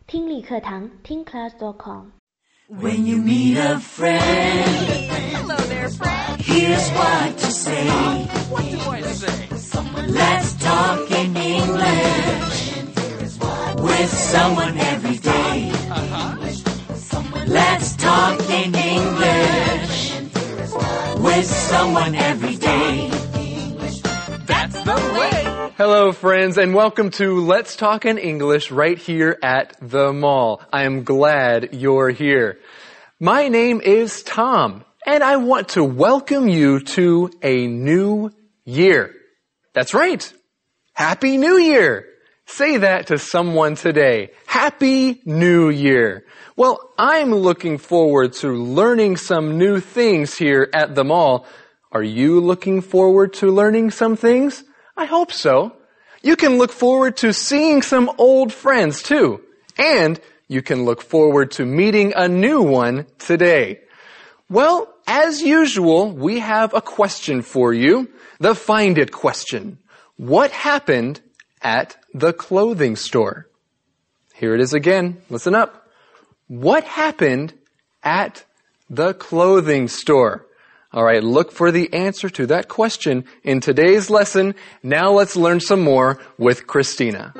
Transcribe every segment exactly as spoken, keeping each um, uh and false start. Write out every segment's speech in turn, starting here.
听力课堂听 class dot com。 When you meet a friend, hello there, friend. Here's what to say. What do I say? Let's talk in English with someone every day. Uh-huh. Let's talk in English with someone every day. That's the way. Hello, friends, and welcome to Let's Talk in English right here at the mall. I am glad you're here. My name is Tom, and I want to welcome you to a new year. That's right. Happy New Year. Say that to someone today. Happy New Year. Well, I'm looking forward to learning some new things here at the mall. Are you looking forward to learning some things? I hope so. You can look forward to seeing some old friends too. And you can look forward to meeting a new one today. Well, as usual, we have a question for you. The Find It question. What happened at the clothing store? Here it is again. Listen up. What happened at the clothing store? All right, look for the answer to that question in today's lesson. Now let's learn some more with Christina.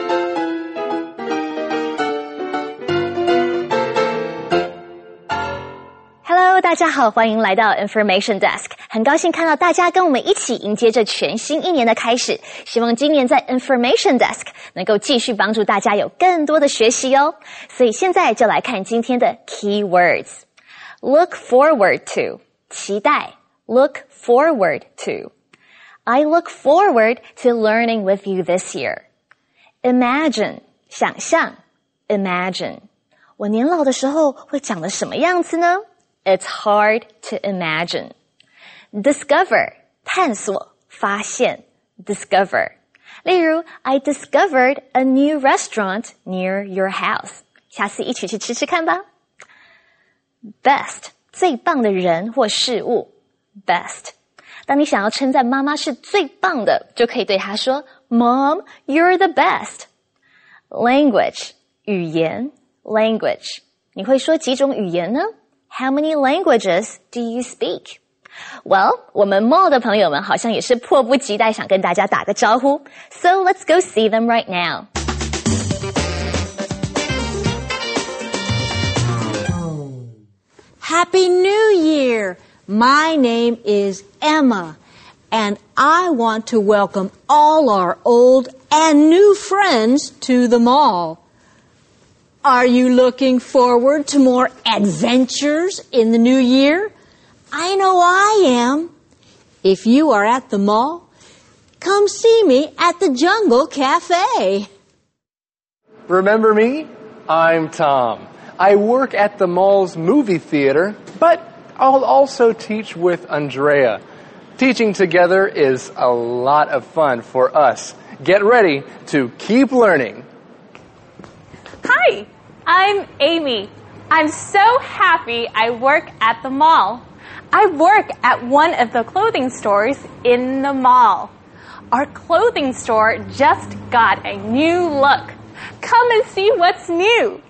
Hello， 大家好，欢迎来到 Information Desk。很高兴看到大家跟我们一起迎接这全新一年的开始。希望今年在 Information Desk 能够继续帮助大家有更多的学习哦。所以现在就来看今天的 Key Words。Look forward to。期待 look forward to. I look forward to learning with you this year. Imagine 想象 imagine. 我年老的时候会长得什么样子呢？ It's hard to imagine. Discover 探索发现 discover. 例如 I discovered a new restaurant near your house. 下次一起去吃吃看吧。Best最棒的人或事物 best. 当你想要称赞妈妈是最棒的，就可以对她说 Mom, you're the best. Language 语言 language. 你会说几种语言呢？ How many languages do you speak? Well, 我们 mall 的朋友们好像也是迫不及待想跟大家打个招呼。So let's go see them right now. Happy New Year! My name is Emma, and I want to welcome all our old and new friends to the mall. Are you looking forward to more adventures in the new year? I know I am. If you are at the mall, come see me at the Jungle Cafe. Remember me? I'm Tom. I work at the mall's movie theater, but I'll also teach with Andrea. Teaching together is a lot of fun for us. Get ready to keep learning. Hi, I'm Amy. I'm so happy I work at the mall. I work at one of the clothing stores in the mall. Our clothing store just got a new look. Come and see what's new.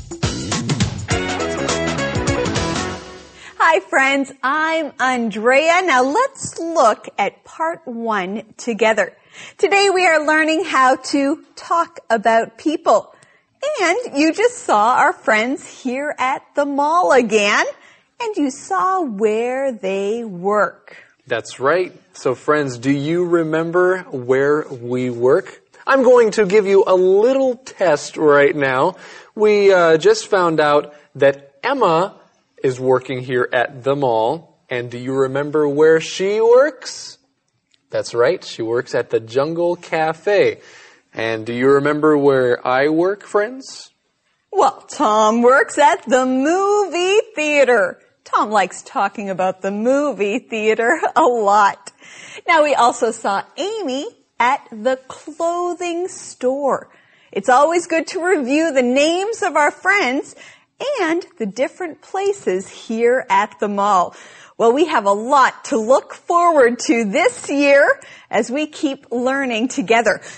Hi friends, I'm Andrea. Now let's look at part one together. Today we are learning how to talk about people. And you just saw our friends here at the mall again, and you saw where they work. That's right. So friends, do you remember where we work? I'm going to give you a little test right now. We uh, just found out that Emma is working here at the mall. And do you remember where she works? That's right. She works at the Jungle Cafe. And do you remember where I work, friends? Well, Tom works at the movie theater. Tom likes talking about the movie theater a lot. Now, we also saw Amy at the clothing store. It's always good to review the names of our friends and the different places here at the mall. Well, we have a lot to look forward to this year as we keep learning together.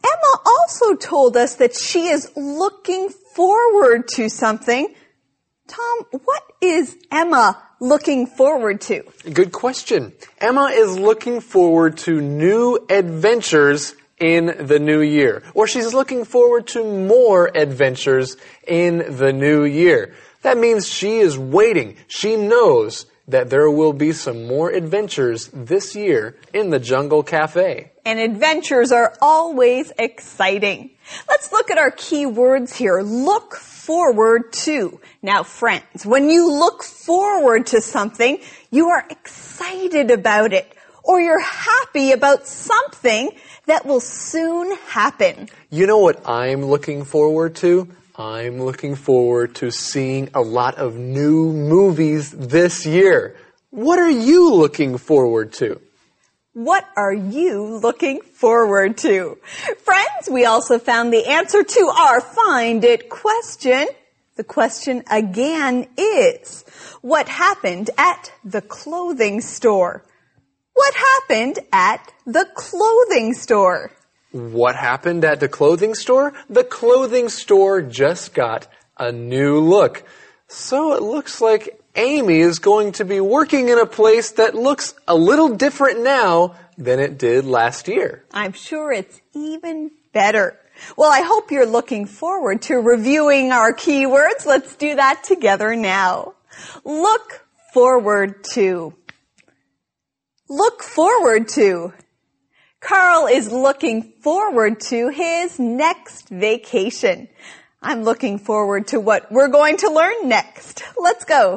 Emma also told us that she is looking forward to something. Tom, what is Emma looking forward to? Good question. Emma is looking forward to new adventures in the new year. Or she's looking forward to more adventures in the new year. That means she is waiting. She knows that there will be some more adventures this year in the Jungle Cafe. And adventures are always exciting. Let's look at our key words here. Look forward to. Now, friends, when you look forward to something, you are excited about it, or you're happy about something that will soon happen. You know what I'm looking forward to? I'm looking forward to seeing a lot of new movies this year. What are you looking forward to? What are you looking forward to? Friends, we also found the answer to our Find It question. The question again is, what happened at the clothing store? What happened at the clothing store? What happened at the clothing store? The clothing store just got a new look. So it looks like Amy is going to be working in a place that looks a little different now than it did last year. I'm sure it's even better. Well, I hope you're looking forward to reviewing our keywords. Let's do that together now. Look forward to. Look forward to. Carl is looking forward to his next vacation. I'm looking forward to what we're going to learn next. Let's go.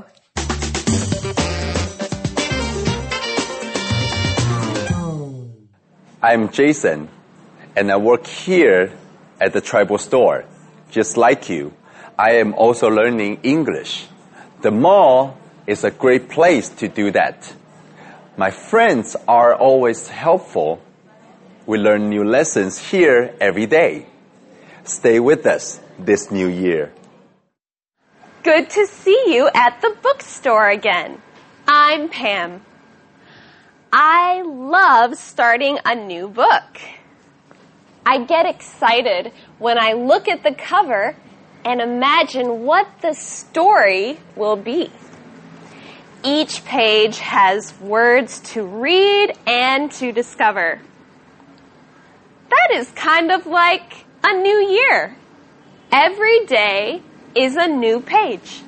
I'm Jason, and I work here at the tribal store. Just like you, I am also learning English. The mall is a great place to do that. My friends are always helpful. We learn new lessons here every day. Stay with us this new year. Good to see you at the bookstore again. I'm Pam. I love starting a new book. I get excited when I look at the cover and imagine what the story will be. Each page has words to read and to discover. That is kind of like a new year. Every day is a new page.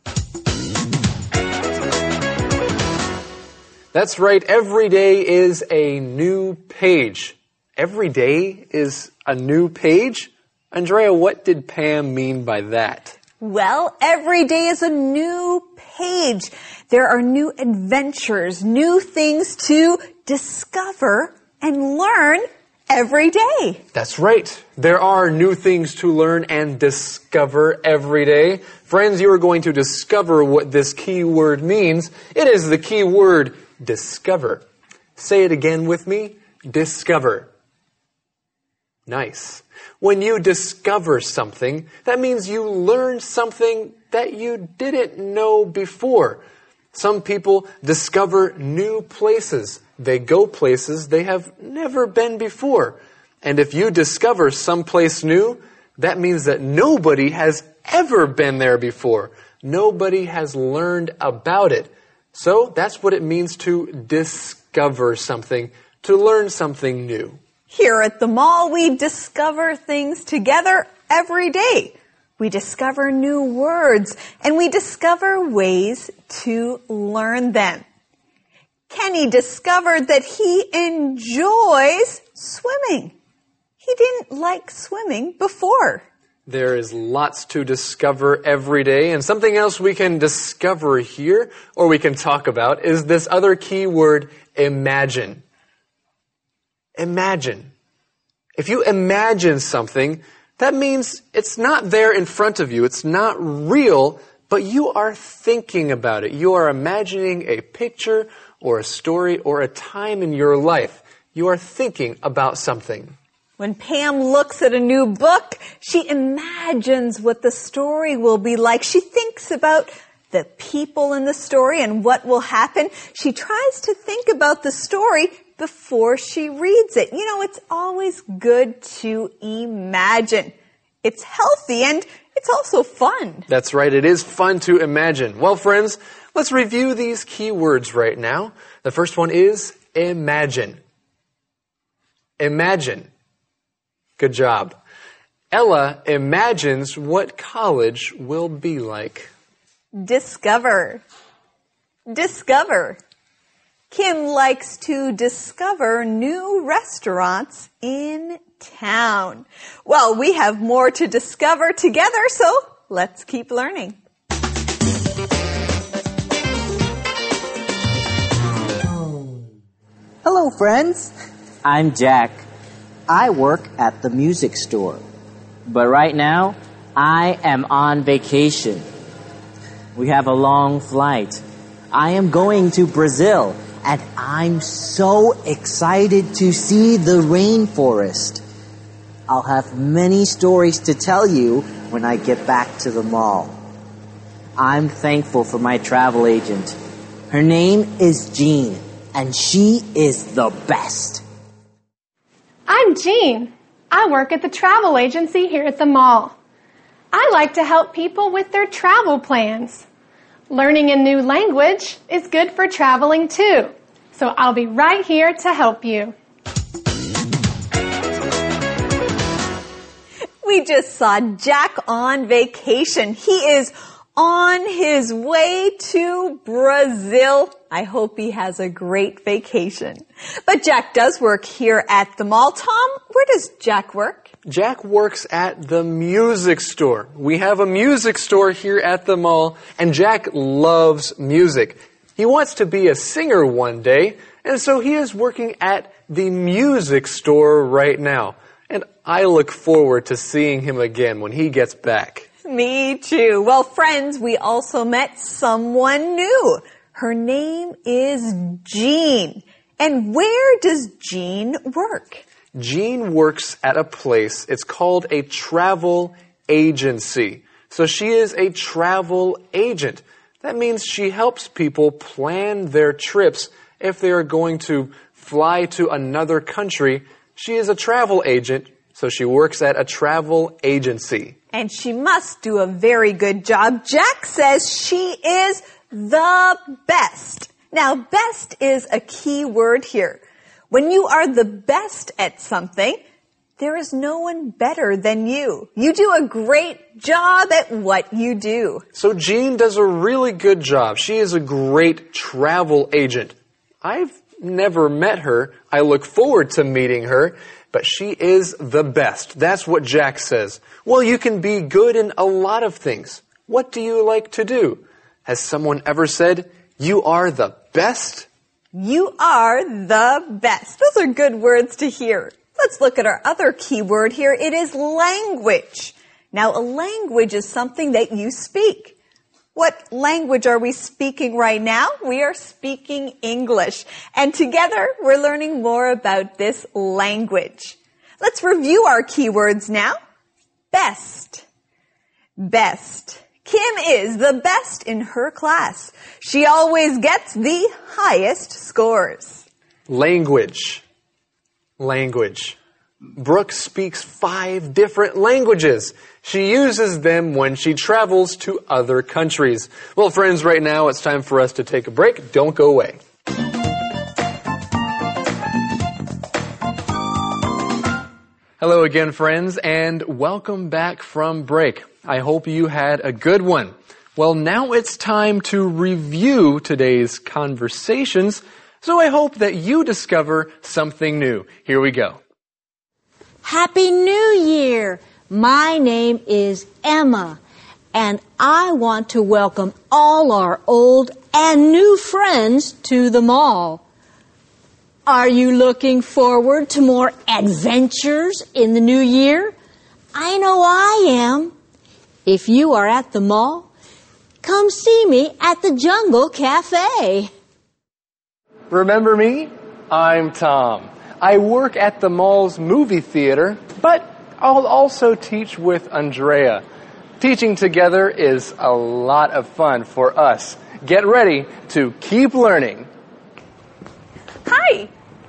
That's right. Every day is a new page. Every day is a new page? Andrea, what did Pam mean by that? Well, every day is a new page. There are new adventures, new things to discover and learn every day. That's right. There are new things to learn and discover every day. Friends, you are going to discover what this key word means. It is the key word discover. Say it again with me. Discover. Nice. When you discover something, that means you learn something that you didn't know before. Some people discover new places. They go places they have never been before. And if you discover someplace new, that means that nobody has ever been there before. Nobody has learned about it. So that's what it means to discover something, to learn something new. Here at the mall, we discover things together every day. We discover new words, and we discover ways to learn them. Kenny discovered that he enjoys swimming. He didn't like swimming before. There is lots to discover every day, and something else we can discover here, or we can talk about, is this other key word, imagine. Imagine. If you imagine something, that means it's not there in front of you. It's not real, but you are thinking about it. You are imagining a picture or a story or a time in your life. You are thinking about something. When Pam looks at a new book, she imagines what the story will be like. She thinks about the people in the story and what will happen. She tries to think about the story before she reads it. You know, it's always good to imagine. It's healthy and it's also fun. That's right, it is fun to imagine. Well, friends, let's review these key words right now. The first one is imagine. Imagine. Good job. Ella imagines what college will be like. Discover. Discover. Kim likes to discover new restaurants in town. Well, we have more to discover together, so let's keep learning. Hello, friends. I'm Jack. I work at the music store. But right now, I am on vacation. We have a long flight. I am going to Brazil, and I'm so excited to see the rainforest. I'll have many stories to tell you when I get back to the mall. I'm thankful for my travel agent. Her name is Jean, and she is the best. I'm Jean. I work at the travel agency here at the mall. I like to help people with their travel plans. Learning a new language is good for traveling too. So I'll be right here to help you. We just saw Jack on vacation. He is on his way to Brazil. I hope he has a great vacation. But Jack does work here at the mall. Tom, where does Jack work? Jack works at the music store. We have a music store here at the mall, and Jack loves music. He wants to be a singer one day, and so he is working at the music store right now. And I look forward to seeing him again when he gets back. Me too. Well, friends, we also met someone new. Her name is Jean. And where does Jean work? Jean works at a place. It's called a travel agency. So she is a travel agent. That means she helps people plan their trips if they are going to fly to another country. She is a travel agent, so she works at a travel agency. And she must do a very good job. Jack says she is the best. Now, best is a key word here. When you are the best at something, there is no one better than you. You do a great job at what you do. So Jean does a really good job. She is a great travel agent. I've never met her. I look forward to meeting her, but she is the best. That's what Jack says. Well, you can be good in a lot of things. What do you like to do? Has someone ever said, you are the best? You are the best. Those are good words to hear. Let's look at our other key word here. It is language. Now, a language is something that you speak. What language are we speaking right now? We are speaking English. And together, we're learning more about this language. Let's review our keywords now. Best. Best. Kim is the best in her class. She always gets the highest scores. Language. Language. Brooke speaks five different languages. She uses them when she travels to other countries. Well, friends, right now it's time for us to take a break. Don't go away. Hello again, friends, and welcome back from break. I hope you had a good one. Well, now it's time to review today's conversations, so I hope that you discover something new. Here we go. Happy New Year! My name is Emma, and I want to welcome all our old and new friends to the mall. Are you looking forward to more adventures in the new year? I know I am. If you are at the mall, come see me at the Jungle Cafe. Remember me? I'm Tom. I work at the mall's movie theater, but I'll also teach with Andrea. Teaching together is a lot of fun for us. Get ready to keep learning. Hi,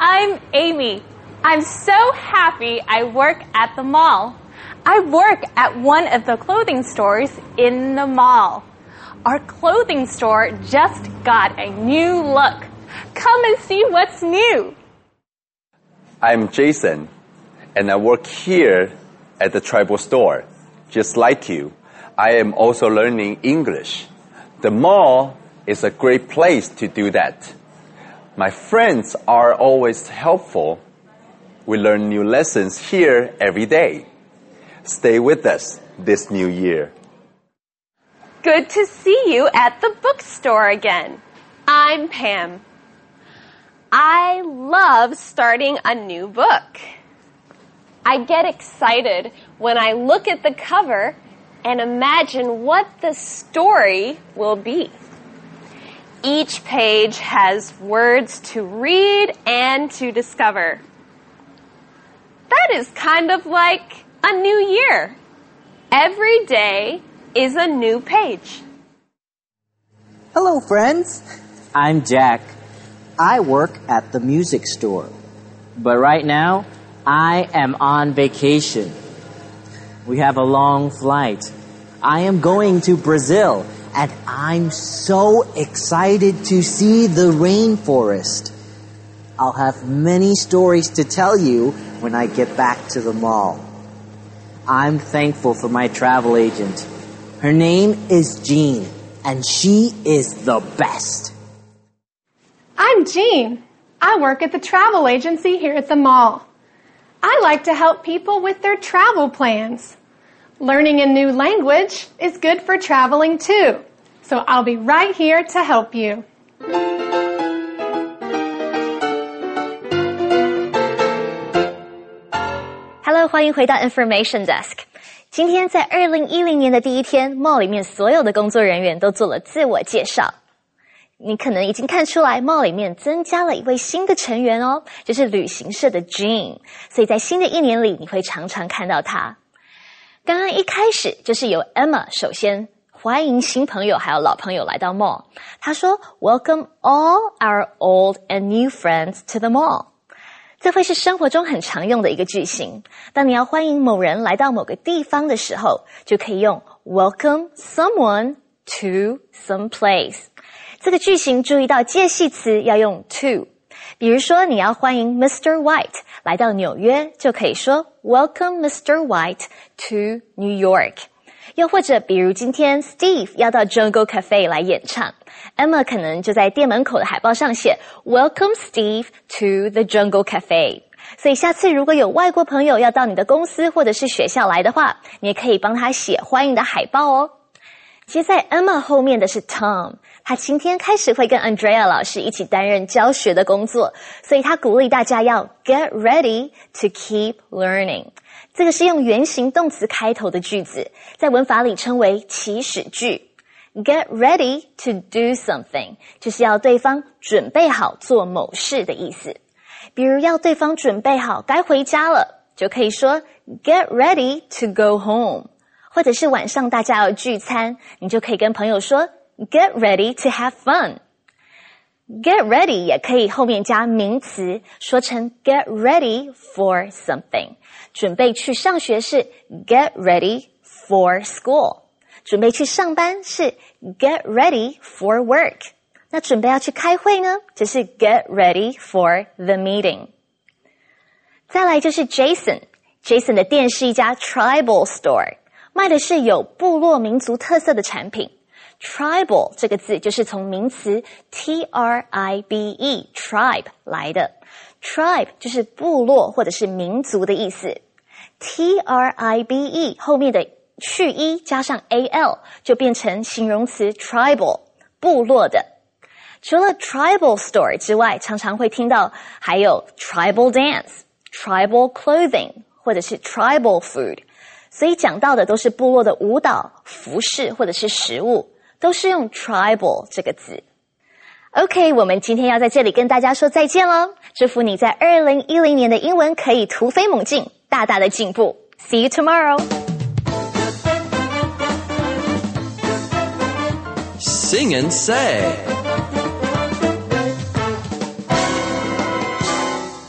I'm Amy. I'm so happy I work at the mall. I work at one of the clothing stores in the mall. Our clothing store just got a new look. Come and see what's new. I'm Jason, and I work here at the tribal store. Just like you, I am also learning English. The mall is a great place to do that. My friends are always helpful. We learn new lessons here every day. Stay with us this new year. Good to see you at the bookstore again. I'm Pam. I love starting a new book. I get excited when I look at the cover and imagine what the story will be. Each page has words to read and to discover. That is kind of like a new year. Every day is a new page. Hello, friends. I'm Jack. I work at the music store. But right now, I am on vacation. We have a long flight. I am going to Brazil, and I'm so excited to see the rainforest. I'll have many stories to tell you when I get back to the mall. I'm thankful for my travel agent. Her name is Jean, and she is the best. I'm Jean. I work at the travel agency here at the mall. I like to help people with their travel plans. Learning a new language is good for traveling too. So I'll be right here to help you. Hello， 欢迎回到 Information Desk。今天在二零一零年的第一天 ，mall 里面所有的工作人员都做了自我介绍。你可能已经看出来 mall 里面增加了一位新的成员哦，就是旅行社的 Jean， 所以在新的一年里你会常常看到她。刚刚一开始就是由 Emma 首先欢迎新朋友还有老朋友来到 mall， 她说 Welcome all our old and new friends to the mall。 这会是生活中很常用的一个句型，当你要欢迎某人来到某个地方的时候，就可以用 Welcome someone to some place。这个句型注意到介系词要用 to， 比如说你要欢迎 Mister White 来到纽约，就可以说 Welcome Mister White to New York。 又或者比如今天 Steve 要到 Jungle Cafe 来演唱， Emma 可能就在店门口的海报上写 Welcome Steve to the Jungle Cafe。 所以下次如果有外国朋友要到你的公司或者是学校来的话，你也可以帮他写欢迎的海报哦。接在 Emma 后面的是 Tom， 他今天开始会跟 Andrea 老师一起担任教学的工作，所以他鼓励大家要 get ready to keep learning。 这个是用原形动词开头的句子，在文法里称为祈使句。 Get ready to do something 就是要对方准备好做某事的意思。比如要对方准备好该回家了，就可以说 Get ready to go home。或者是晚上大家要聚餐，你就可以跟朋友说 Get ready to have fun。 Get ready 也可以后面加名词，说成 Get ready for something。 准备去上学是 Get ready for school。 准备去上班是 Get ready for work。 那准备要去开会呢，就是 Get ready for the meeting。 再来就是 Jason。 Jason 的店是一家 tribal store，卖的是有部落民族特色的产品。 Tribal 这个字就是从名词 T R I B E tribe 来的。 Tribe 就是部落或者是民族的意思。 T R I B E 后面的去 e 加上 A L 就变成形容词 tribal 部落的。除了 tribal store 之外，常常会听到还有 tribal dance、 tribal clothing 或者是 tribal food。所以讲到的都是部落的舞蹈、服饰或者是食物，都是用 tribal 这个字。OK， 我们今天要在这里跟大家说再见咯，祝福你在二零一零年的英文可以突飞猛进，大大的进步。See you tomorrow. Sing and say.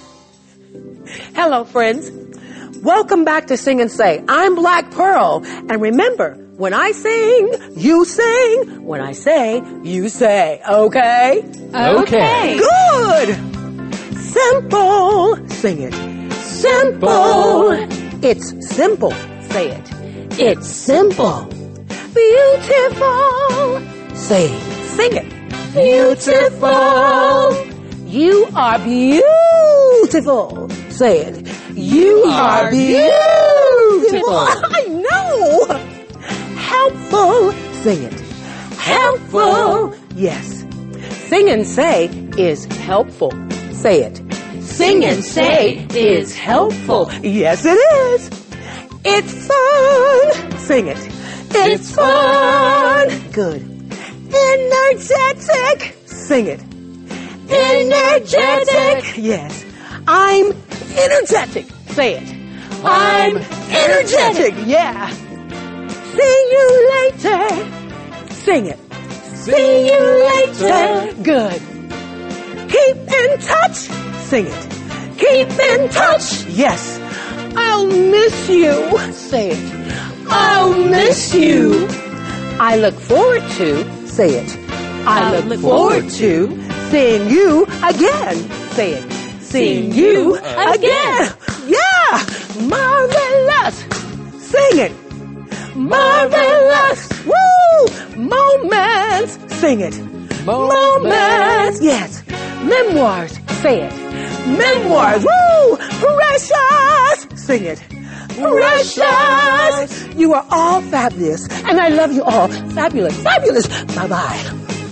Hello, friends. Welcome back to Sing and Say. I'm Black Pearl. And remember, when I sing, you sing. When I say, you say. Okay? Okay. Good. Simple. Sing it. Simple. It's simple. Say it. It's simple. Beautiful. Say, sing it. Beautiful. You are beautiful. Say it. You are beautiful. I know. Helpful. Sing it. Helpful. Yes. Sing and say is helpful. Say it. Sing and say is helpful. Yes, it is. It's fun. Sing it. It's fun. Good. Energetic. Sing it. Energetic. Yes. I'm energetic. Say it. I'm energetic. Yeah. See you later. Sing it. See you later. Good. Keep in touch. Sing it. Keep in touch. Yes. I'll miss you. Say it. I'll miss you. I look forward to. Say it. I look, look forward to seeing you again. Say it. Seeing you again. Yeah. Marvelous. Sing it. Marvelous. Woo. Moments. Sing it. Moments. Yes. Memoirs. Say it. Memoirs. Woo. Precious. Sing it. Precious. You are all fabulous. And I love you all. Fabulous. Fabulous. Bye-bye.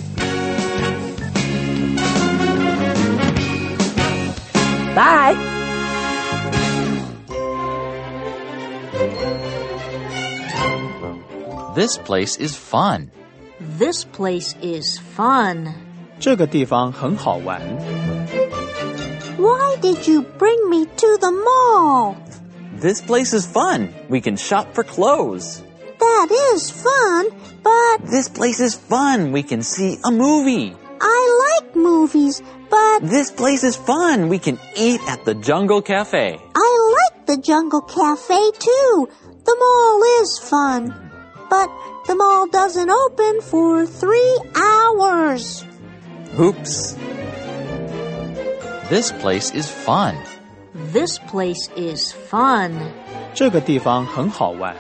Bye. This place is fun. This place is fun. 这个地方很好玩。 Why did you bring me to the mall? This place is fun. We can shop for clothes. That is fun, but... This place is fun. We can see a movie. I like movies, but... This place is fun. We can eat at the Jungle Cafe. I like the Jungle Cafe, too. The mall is fun. But the mall doesn't open for three hours. Oops. This place is fun. This place is fun. 这个地方很好玩。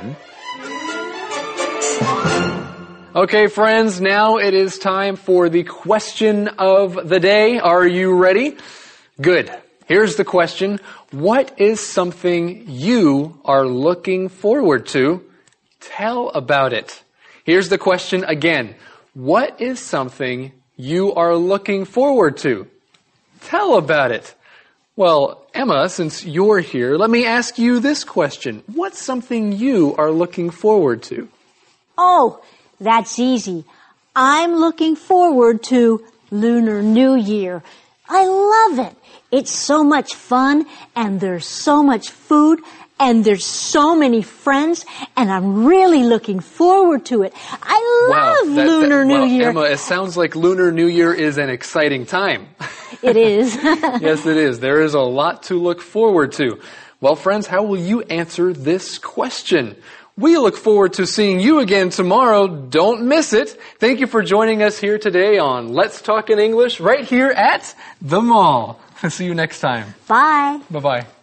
Okay, friends, now it is time for the question of the day. Are you ready? Good. Here's the question. What is something you are looking forward to? Tell about it. Here's the question again. What is something you are looking forward to? Tell about it. Well, Emma, since you're here, let me ask you this question. What's something you are looking forward to? Oh, that's easy. I'm looking forward to Lunar New Year. I love it. It's so much fun, and there's so much food, and there's so many friends, and I'm really looking forward to it. I love wow, that, Lunar that, New well, Year. Emma, it sounds like Lunar New Year is an exciting time. It is. Yes, it is. There is a lot to look forward to. Well, friends, how will you answer this question? We look forward to seeing you again tomorrow. Don't miss it. Thank you for joining us here today on Let's Talk in English right here at the Mall. See you next time. Bye. Bye-bye.